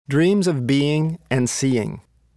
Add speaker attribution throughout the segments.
Speaker 1: Dreams of being and seeing.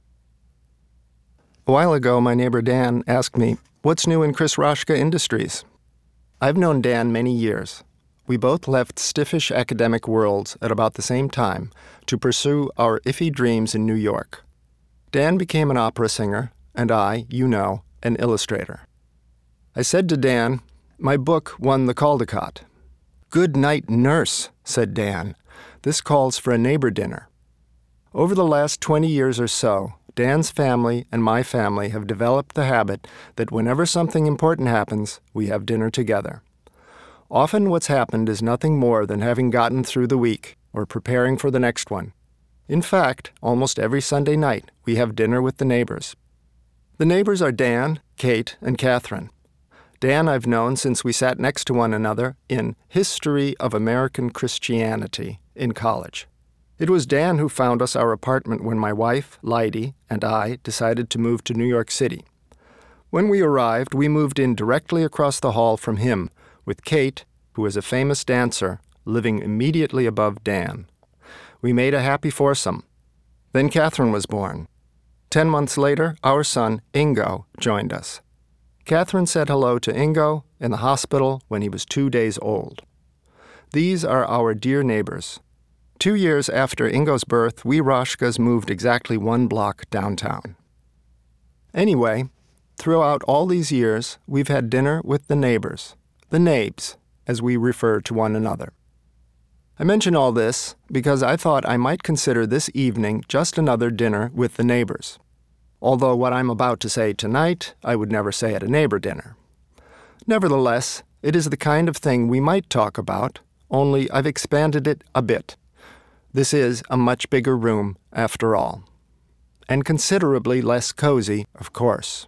Speaker 1: A while ago, my neighbor Dan asked me, "What's new in Chris Roshka Industries?" I've known Dan many years. We both left stiffish academic worlds at about the same time to pursue our iffy dreams in New York. Dan became an opera singer, and I, an illustrator. I said to Dan, "My book won the Caldecott." "Good night, nurse," said Dan. "This calls for a neighbor dinner." Over the last 20 years or so, Dan's family and my family have developed the habit that whenever something important happens, we have dinner together. Often what's happened is nothing more than having gotten through the week or preparing for the next one. In fact, almost every Sunday night, we have dinner with the neighbors. The neighbors are Dan, Kate, and Catherine. Dan I've known since we sat next to one another in History of American Christianity in college. It was Dan who found us our apartment when my wife, Leidy, and I decided to move to New York City. When we arrived, we moved in directly across the hall from him, with Kate, who is a famous dancer, living immediately above Dan. We made a happy foursome. Then Catherine was born. 10 months later, our son, Ingo, joined us. Catherine said hello to Ingo in the hospital when he was 2 days old. These are our dear neighbors. 2 years after Ingo's birth, we Roshkas moved exactly 1 block downtown. Anyway, throughout all these years, we've had dinner with the neighbors, the Nabes, as we refer to one another. I mention all this because I thought I might consider this evening just another dinner with the neighbors. Although what I'm about to say tonight, I would never say at a neighbor dinner. Nevertheless, it is the kind of thing we might talk about, only I've expanded it a bit. This is a much bigger room, after all. And considerably less cozy, of course.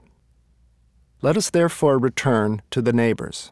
Speaker 1: Let us therefore return to the neighbors.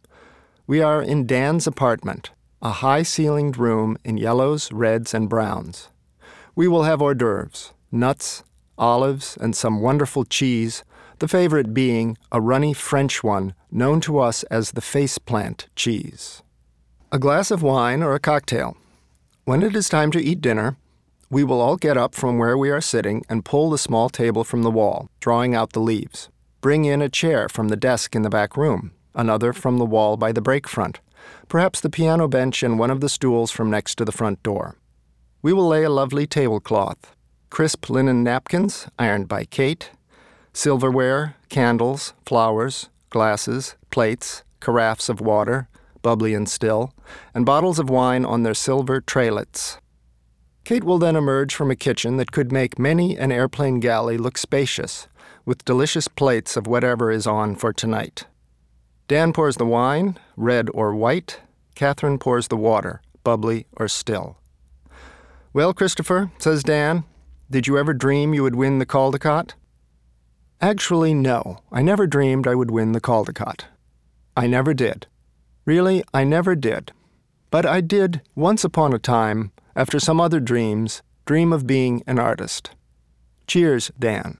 Speaker 1: We are in Dan's apartment, a high-ceilinged room in yellows, reds, and browns. We will have hors d'oeuvres, nuts, olives, and some wonderful cheese, the favorite being a runny French one known to us as the faceplant cheese. A glass of wine or a cocktail. When it is time to eat dinner, we will all get up from where we are sitting and pull the small table from the wall, drawing out the leaves. Bring in a chair from the desk in the back room, another from the wall by the break front, perhaps the piano bench and one of the stools from next to the front door. We will lay a lovely tablecloth, crisp linen napkins ironed by Kate, silverware, candles, flowers, glasses, plates, carafes of water, bubbly and still, and bottles of wine on their silver traylets. Kate will then emerge from a kitchen that could make many an airplane galley look spacious, with delicious plates of whatever is on for tonight. Dan pours the wine, red or white. Catherine pours the water, bubbly or still. "Well, Christopher," says Dan, "did you ever dream you would win the Caldecott?" Actually, no. I never dreamed I would win the Caldecott. I never did. Really, I never did. But I did, once upon a time, after some other dreams, dream of being an artist. Cheers, Dan.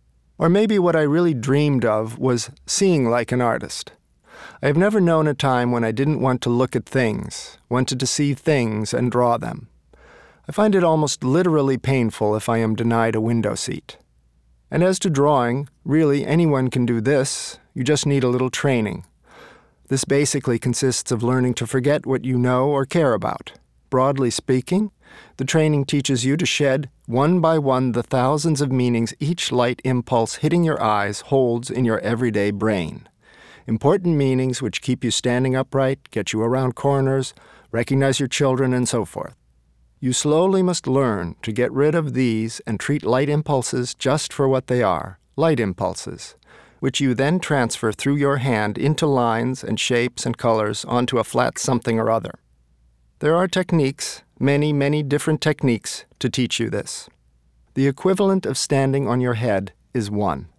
Speaker 1: Or maybe what I really dreamed of was seeing like an artist. I have never known a time when I didn't want to look at things, wanted to see things and draw them. I find it almost literally painful if I am denied a window seat. And as to drawing, really anyone can do this. You just need a little training. This basically consists of learning to forget what you know or care about. Broadly speaking, the training teaches you to shed, one by one, the thousands of meanings each light impulse hitting your eyes holds in your everyday brain. Important meanings which keep you standing upright, get you around corners, recognize your children, and so forth. You slowly must learn to get rid of these and treat light impulses just for what they are, light impulses, which you then transfer through your hand into lines and shapes and colors onto a flat something or other. There are techniques, many, many different techniques, to teach you this. The equivalent of standing on your head is one.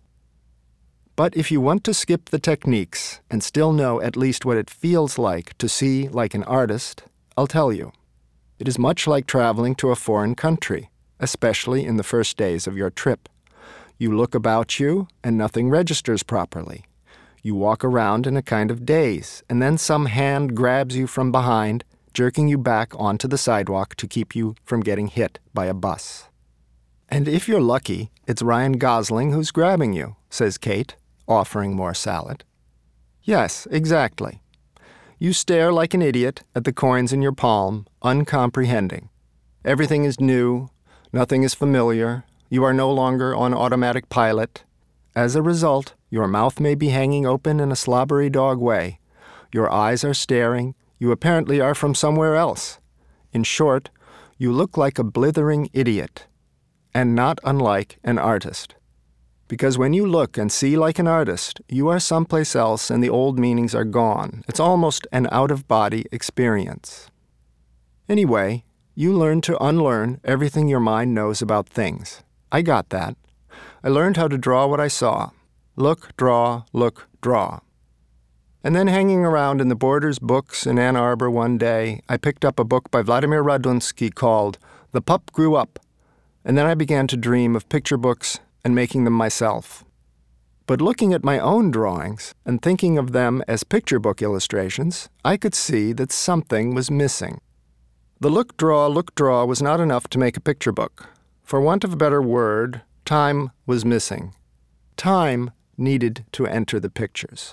Speaker 1: But if you want to skip the techniques and still know at least what it feels like to see like an artist, I'll tell you. It is much like traveling to a foreign country, especially in the first days of your trip. You look about you, and nothing registers properly. You walk around in a kind of daze, and then some hand grabs you from behind, jerking you back onto the sidewalk to keep you from getting hit by a bus. And if you're lucky, it's Ryan Gosling who's grabbing you, says Kate, offering more salad. Yes, exactly. You stare like an idiot at the coins in your palm, uncomprehending. Everything is new, nothing is familiar, you are no longer on automatic pilot. As a result, your mouth may be hanging open in a slobbery dog way. Your eyes are staring, you apparently are from somewhere else. In short, you look like a blithering idiot, and not unlike an artist. Because when you look and see like an artist, you are someplace else and the old meanings are gone. It's almost an out-of-body experience. Anyway, you learn to unlearn everything your mind knows about things. I got that. I learned how to draw what I saw. Look, draw, draw. And then hanging around in the Borders books in Ann Arbor one day, I picked up a book by Vladimir Radunsky called The Pup Grew Up, and then I began to dream of picture books and making them myself. But looking at my own drawings and thinking of them as picture book illustrations, I could see that something was missing. The look, draw was not enough to make a picture book. For want of a better word, time was missing. Time needed to enter the pictures.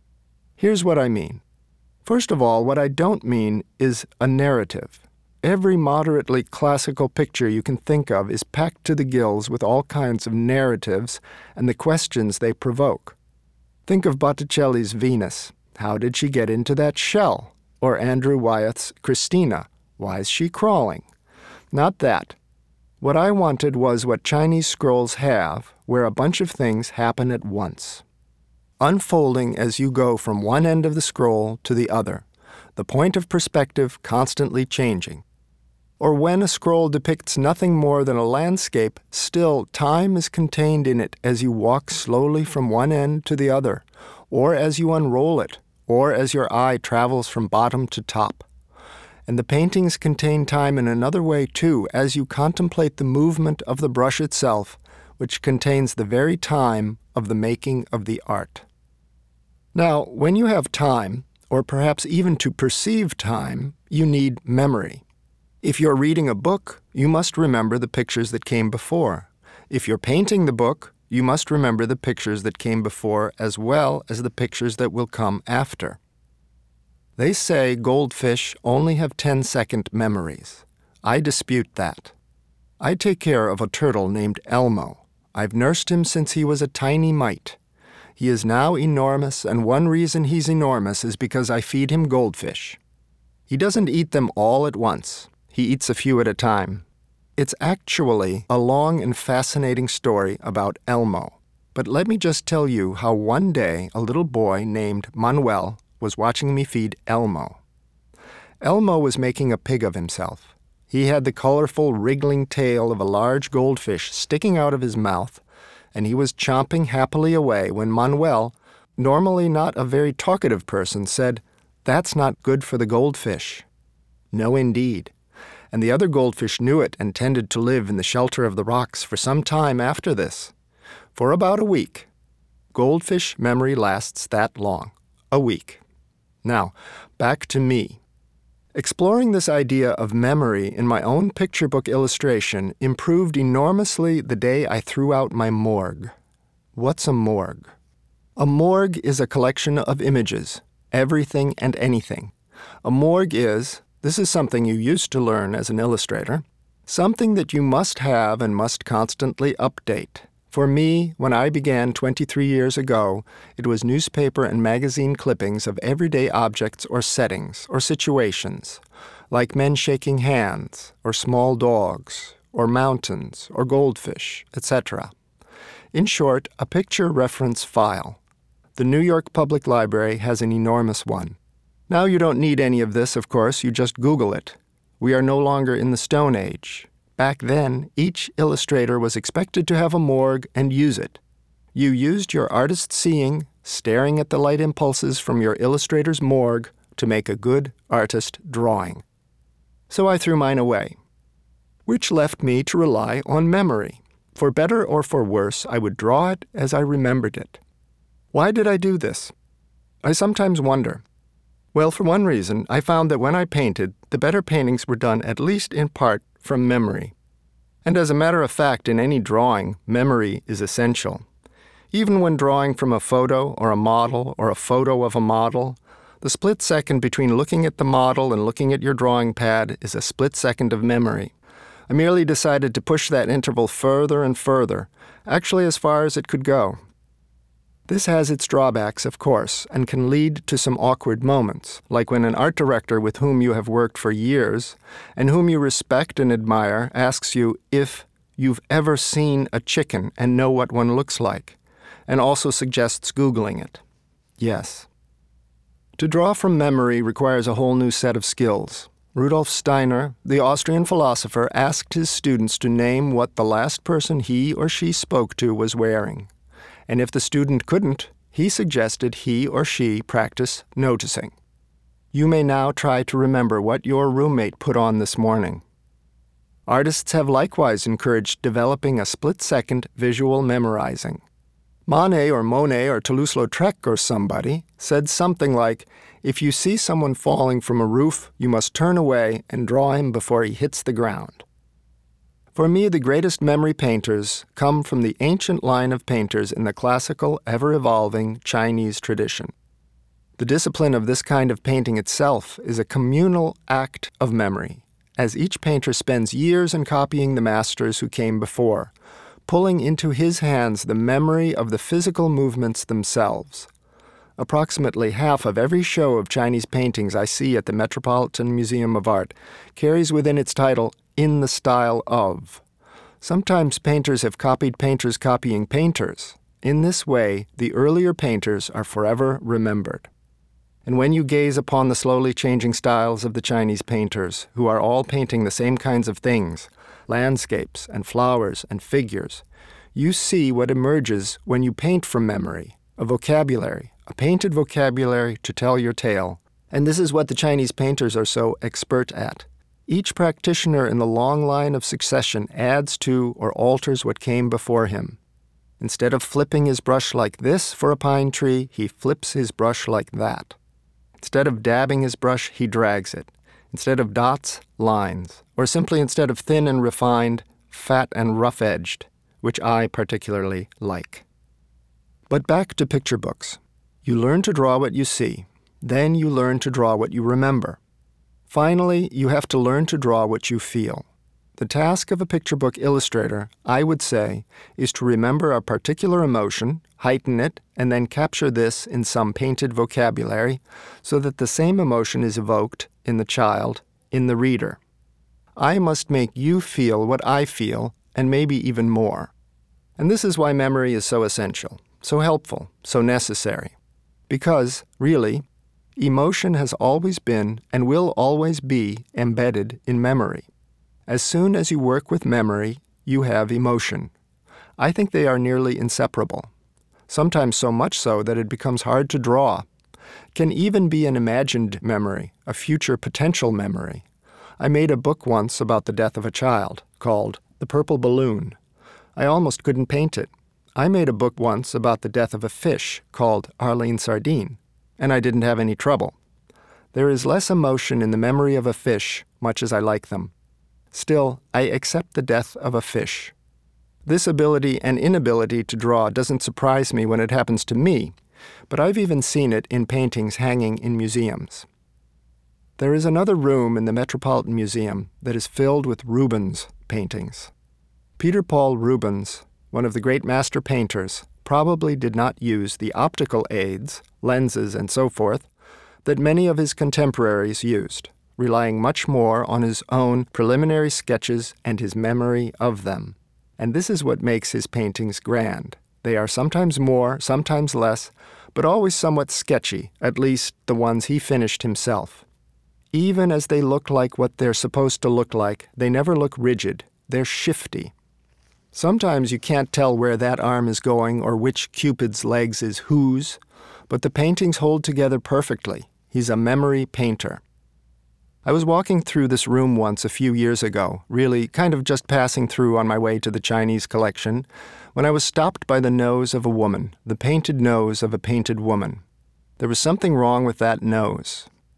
Speaker 1: Here's what I mean. First of all, what I don't mean is a narrative. Every moderately classical picture you can think of is packed to the gills with all kinds of narratives and the questions they provoke. Think of Botticelli's Venus. How did she get into that shell? Or Andrew Wyeth's Christina. Why is she crawling? Not that. What I wanted was what Chinese scrolls have, where a bunch of things happen at once, unfolding as you go from one end of the scroll to the other, the point of perspective constantly changing. Or when a scroll depicts nothing more than a landscape, still time is contained in it as you walk slowly from one end to the other, or as you unroll it, or as your eye travels from bottom to top. And the paintings contain time in another way, too, as you contemplate the movement of the brush itself, which contains the very time of the making of the art. Now, when you have time, or perhaps even to perceive time, you need memory. If you're reading a book, you must remember the pictures that came before. If you're painting the book, you must remember the pictures that came before as well as the pictures that will come after. They say goldfish only have 10-second memories. I dispute that. I take care of a turtle named Elmo. I've nursed him since he was a tiny mite. He is now enormous, and one reason he's enormous is because I feed him goldfish. He doesn't eat them all at once. He eats a few at a time. It's actually a long and fascinating story about Elmo. But let me just tell you how one day a little boy named Manuel was watching me feed Elmo. Elmo was making a pig of himself. He had the colorful, wriggling tail of a large goldfish sticking out of his mouth, and he was chomping happily away when Manuel, normally not a very talkative person, said, "That's not good for the goldfish." No, indeed. And the other goldfish knew it and tended to live in the shelter of the rocks for some time after this. For about a week. Goldfish memory lasts that long. A week. Now, back to me. Exploring this idea of memory in my own picture book illustration improved enormously the day I threw out my morgue. What's a morgue? A morgue is a collection of images, everything and anything. A morgue is, this is something you used to learn as an illustrator, something that you must have and must constantly update. For me, when I began 23 years ago, it was newspaper and magazine clippings of everyday objects or settings or situations, like men shaking hands, or small dogs, or mountains, or goldfish, etc. In short, a picture reference file. The New York Public Library has an enormous one. Now you don't need any of this, of course, you just Google it. We are no longer in the Stone Age. Back then, each illustrator was expected to have a morgue and use it. You used your artist's seeing, staring at the light impulses from your illustrator's morgue to make a good artist drawing. So I threw mine away, which left me to rely on memory. For better or for worse, I would draw it as I remembered it. Why did I do this? I sometimes wonder. Well, for one reason, I found that when I painted, the better paintings were done at least in part from memory. And as a matter of fact, in any drawing, memory is essential. Even when drawing from a photo or a model or a photo of a model, the split second between looking at the model and looking at your drawing pad is a split second of memory. I merely decided to push that interval further and further, actually as far as it could go. This has its drawbacks, of course, and can lead to some awkward moments, like when an art director with whom you have worked for years and whom you respect and admire asks you if you've ever seen a chicken and know what one looks like, and also suggests Googling it. Yes. To draw from memory requires a whole new set of skills. Rudolf Steiner, the Austrian philosopher, asked his students to name what the last person he or she spoke to was wearing. And if the student couldn't, he suggested he or she practice noticing. You may now try to remember what your roommate put on this morning. Artists have likewise encouraged developing a split-second visual memorizing. Monet or Toulouse-Lautrec or somebody said something like, if you see someone falling from a roof, you must turn away and draw him before he hits the ground. For me, the greatest memory painters come from the ancient line of painters in the classical, ever-evolving Chinese tradition. The discipline of this kind of painting itself is a communal act of memory, as each painter spends years in copying the masters who came before, pulling into his hands the memory of the physical movements themselves. Approximately half of every show of Chinese paintings I see at the Metropolitan Museum of Art carries within its title, "In the style of." Sometimes painters have copied painters copying painters. In this way, the earlier painters are forever remembered. And when you gaze upon the slowly changing styles of the Chinese painters, who are all painting the same kinds of things, landscapes and flowers and figures, you see what emerges when you paint from memory, a vocabulary, a painted vocabulary to tell your tale. And this is what the Chinese painters are so expert at. Each practitioner in the long line of succession adds to or alters what came before him. Instead of flipping his brush like this for a pine tree, he flips his brush like that. Instead of dabbing his brush, he drags it. Instead of dots, lines. Or simply instead of thin and refined, fat and rough-edged, which I particularly like. But back to picture books. You learn to draw what you see. Then you learn to draw what you remember. Finally, you have to learn to draw what you feel. The task of a picture book illustrator, I would say, is to remember a particular emotion, heighten it, and then capture this in some painted vocabulary so that the same emotion is evoked in the child, in the reader. I must make you feel what I feel, and maybe even more. And this is why memory is so essential, so helpful, so necessary. Because, really, emotion has always been and will always be embedded in memory. As soon as you work with memory, you have emotion. I think they are nearly inseparable, sometimes so much so that it becomes hard to draw. It can even be an imagined memory, a future potential memory. I made a book once about the death of a child, called The Purple Balloon. I almost couldn't paint it. I made a book once about the death of a fish, called Arlene Sardine, and I didn't have any trouble. There is less emotion in the memory of a fish, much as I like them. Still, I accept the death of a fish. This ability and inability to draw doesn't surprise me when it happens to me, but I've even seen it in paintings hanging in museums. There is another room in the Metropolitan Museum that is filled with Rubens paintings. Peter Paul Rubens, one of the great master painters, probably did not use the optical aids, lenses and so forth, that many of his contemporaries used, relying much more on his own preliminary sketches and his memory of them. And this is what makes his paintings grand. They are sometimes more, sometimes less, but always somewhat sketchy, at least the ones he finished himself. Even as they look like what they're supposed to look like, they never look rigid. They're shifty. Sometimes you can't tell where that arm is going or which Cupid's legs is whose, but the paintings hold together perfectly. He's a memory painter. I was walking through this room once a few years ago, really kind of just passing through on my way to the Chinese collection, when I was stopped by the nose of a woman, the painted nose of a painted woman. There was something wrong with that nose.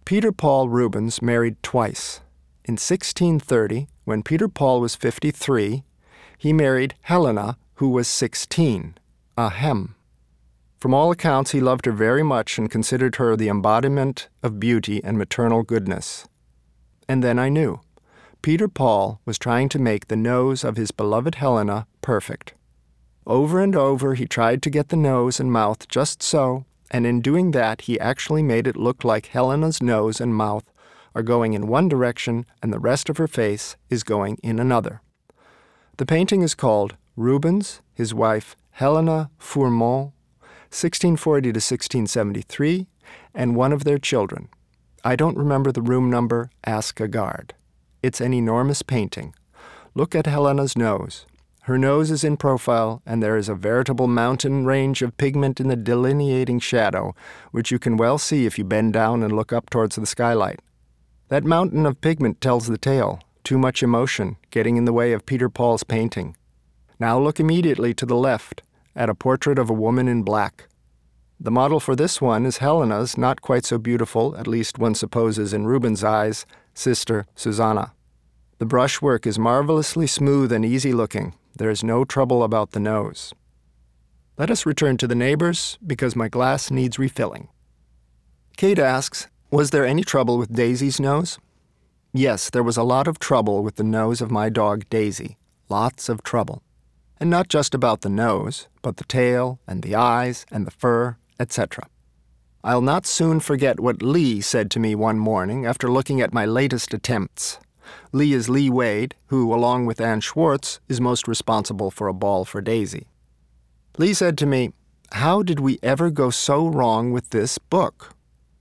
Speaker 1: Peter Paul Rubens married twice. In 1630, when Peter Paul was 53, he married Helena, who was 16, ahem. From all accounts, he loved her very much and considered her the embodiment of beauty and maternal goodness. And then I knew. Peter Paul was trying to make the nose of his beloved Helena perfect. Over and over, he tried to get the nose and mouth just so, and in doing that, he actually made it look like Helena's nose and mouth are going in one direction and the rest of her face is going in another. The painting is called Rubens, his wife Helena Fourmont, 1640 to 1673, and one of their children. I don't remember the room number, ask a guard. It's an enormous painting. Look at Helena's nose. Her nose is in profile, and there is a veritable mountain range of pigment in the delineating shadow, which you can well see if you bend down and look up towards the skylight. That mountain of pigment tells the tale, too much emotion getting in the way of Peter Paul's painting. Now look immediately to the left, at a portrait of a woman in black. The model for this one is Helena's not quite so beautiful, at least one supposes in Rubens' eyes, sister Susanna. The brushwork is marvelously smooth and easy-looking. There is no trouble about the nose. Let us return to the neighbors, because my glass needs refilling. Kate asks, was there any trouble with Daisy's nose? Yes, there was a lot of trouble with the nose of my dog Daisy. Lots of trouble. And not just about the nose, but the tail and the eyes and the fur, etc. I'll not soon forget what Lee said to me one morning after looking at my latest attempts. Lee is Lee Wade, who, along with Ann Schwartz, is most responsible for A Ball for Daisy. Lee said to me, "How did we ever go so wrong with this book?"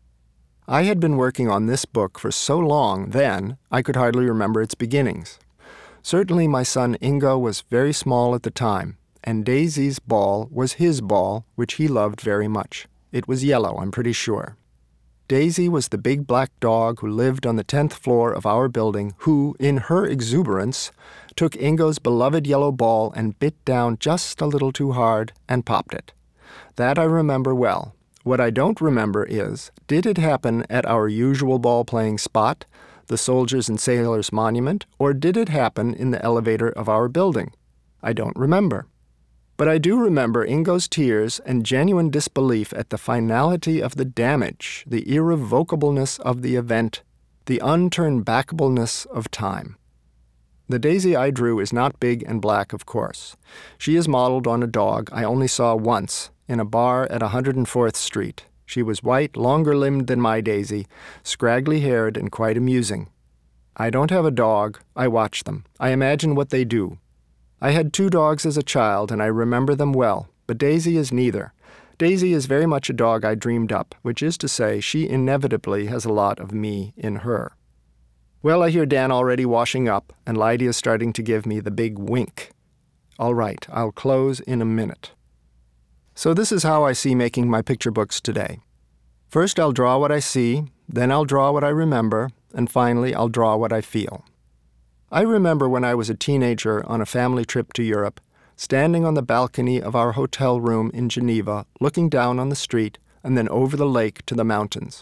Speaker 1: I had been working on this book for so long then, I could hardly remember its beginnings. Certainly my son Ingo was very small at the time, and Daisy's ball was his ball, which he loved very much. It was yellow, I'm pretty sure. Daisy was the big black dog who lived on the 10th floor of our building, who, in her exuberance, took Ingo's beloved yellow ball and bit down just a little too hard and popped it. That I remember well. What I don't remember is, did it happen at our usual ball-playing spot, the Soldiers and Sailors Monument, or did it happen in the elevator of our building? I don't remember. But I do remember Ingo's tears and genuine disbelief at the finality of the damage, the irrevocableness of the event, the unturnbackableness of time. The Daisy I drew is not big and black, of course. She is modeled on a dog I only saw once, in a bar at 104th Street. She was white, longer-limbed than my Daisy, scraggly-haired and quite amusing. I don't have a dog. I watch them. I imagine what they do. I had 2 dogs as a child, and I remember them well, but Daisy is neither. Daisy is very much a dog I dreamed up, which is to say she inevitably has a lot of me in her. Well, I hear Dan already washing up, and Lydia is starting to give me the big wink. All right, I'll close in a minute. So this is how I see making my picture books today. First I'll draw what I see, then I'll draw what I remember, and finally I'll draw what I feel. I remember when I was a teenager on a family trip to Europe, standing on the balcony of our hotel room in Geneva, looking down on the street and then over the lake to the mountains.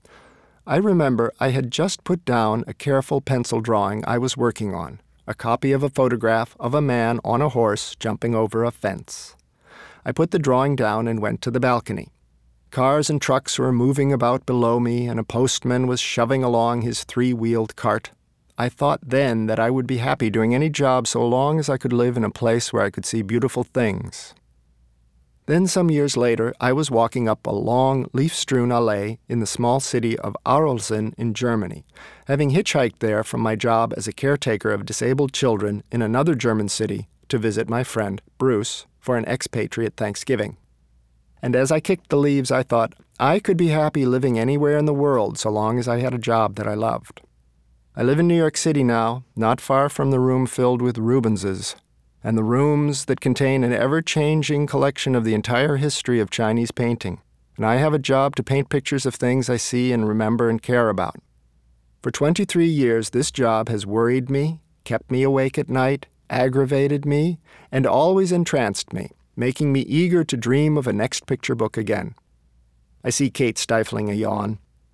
Speaker 1: I remember I had just put down a careful pencil drawing I was working on, a copy of a photograph of a man on a horse jumping over a fence. I put the drawing down and went to the balcony. Cars and trucks were moving about below me, and a postman was shoving along his 3-wheeled cart. I thought then that I would be happy doing any job so long as I could live in a place where I could see beautiful things. Then some years later, I was walking up a long, leaf-strewn allée in the small city of Arolsen in Germany, having hitchhiked there from my job as a caretaker of disabled children in another German city to visit my friend, Bruce, for an expatriate Thanksgiving. And as I kicked the leaves, I thought, I could be happy living anywhere in the world so long as I had a job that I loved. I live in New York City now, not far from the room filled with Rubenses, and the rooms that contain an ever-changing collection of the entire history of Chinese painting. And I have a job to paint pictures of things I see and remember and care about. For 23 years, this job has worried me, kept me awake at night, aggravated me, and always entranced me, making me eager to dream of a next picture book again. I see Kate stifling a yawn.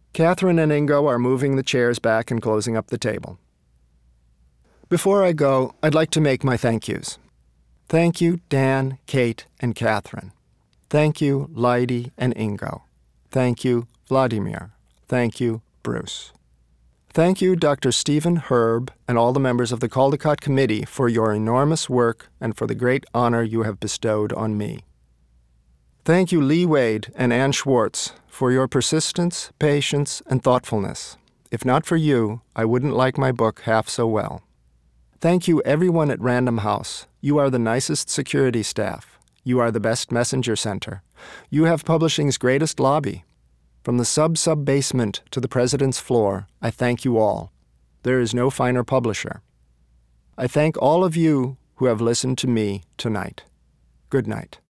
Speaker 1: Catherine and Ingo are moving the chairs back and closing up the table. Before I go, I'd like to make my thank yous. Thank you, Dan, Kate, and Catherine. Thank you, Lyde and Ingo. Thank you, Vladimir. Thank you, Bruce. Thank you, Dr. Stephen Herb, and all the members of the Caldecott Committee for your enormous work and for the great honor you have bestowed on me. Thank you, Lee Wade and Ann Schwartz, for your persistence, patience, and thoughtfulness. If not for you, I wouldn't like my book half so well. Thank you, everyone at Random House. You are the nicest security staff. You are the best messenger center. You have publishing's greatest lobby. From the sub-basement to the president's floor, I thank you all. There is no finer publisher. I thank all of you who have listened to me tonight. Good night.